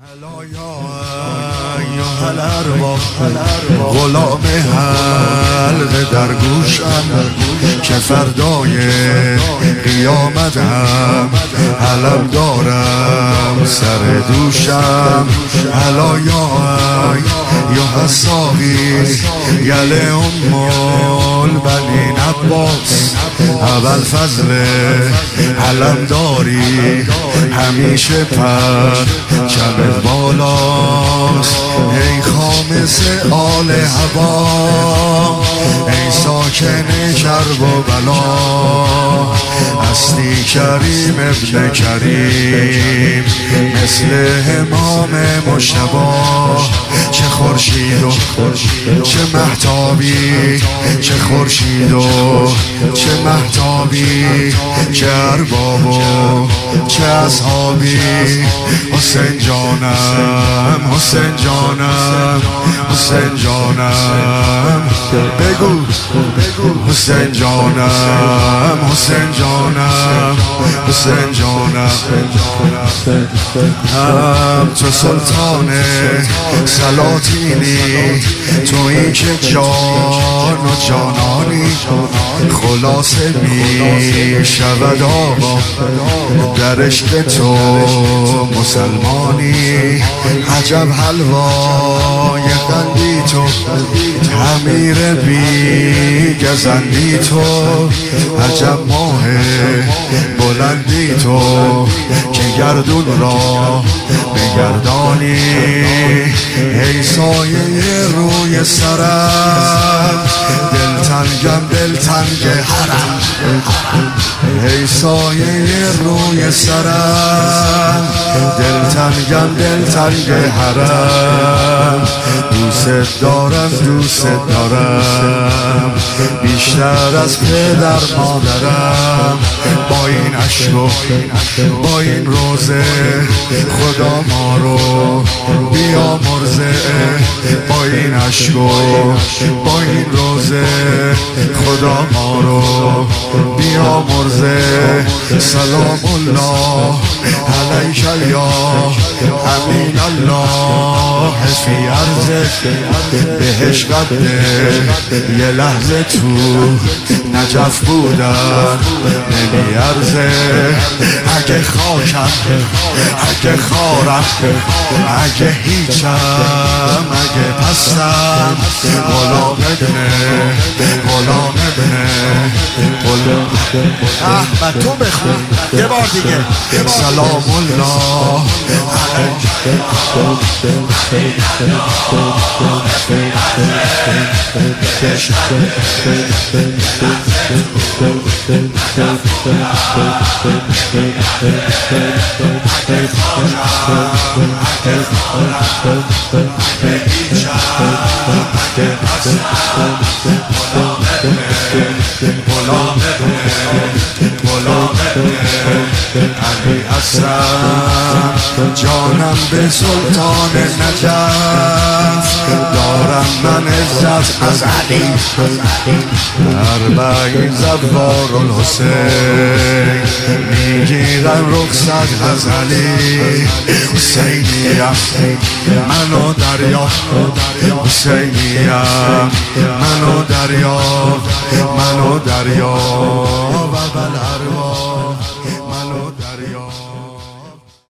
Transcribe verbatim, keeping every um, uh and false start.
الا یا ایها الارواح غلام حلق در گوشم که فردای قیامت هم علم دارم سر دوشم. الا یا ایها الساقی یل ام البنین عباس اول فضل علم داری همیشه پر چمت بالاست. ای خامس آل هوا ای ساکن کرب و بلا هستی کریم ابن کریم مثل امام مجتبی. چه خورشید و چه مهتابی چه خورشید و چه مهتابی چه ارباب و چه اصحابی. حسین جانم حسین جانم حسین جانم بگو حسین جانم حسین جانم حسین جانم هم تو سلطان سلاطینی تو این که جان و جانانی خلاصه می شود آقا در عشق تو مسلمانی. عجب حلوای قندی تو تعمیر بی گزندی تو عجب ماه بلندی تو که گردون را بگردانی. ای سایه روی سرم دلتنگم دلتنگ حرم. ای سایه روی سرم دلتنگم دلتنگ حرم. دوست دارم دوست دارم بیشتر از پدر مادرم. با این عشق و با این روزه خدا ما رو بیامرزه. با این عشق و با این روزه خدا ما رو بیامرزه. سلام الله علیک یا امین الله فی ارضک. بهش قده یه لحظه تو نجف بودن نمیارزه. اگه خاکم اگه خارم اگه هیچم اگه پستم غلام ابنه غلام ابنه غلام احمد تو بخون یه بار دیگه. سلام الله علی هستم جانم به سلطان نجف دارم من عزت از علی. اربعین زوار الحسین میگیرن رخصت از علی. حسینیم منو دریا حسینیم منو دریا منو دریا و بل ارواح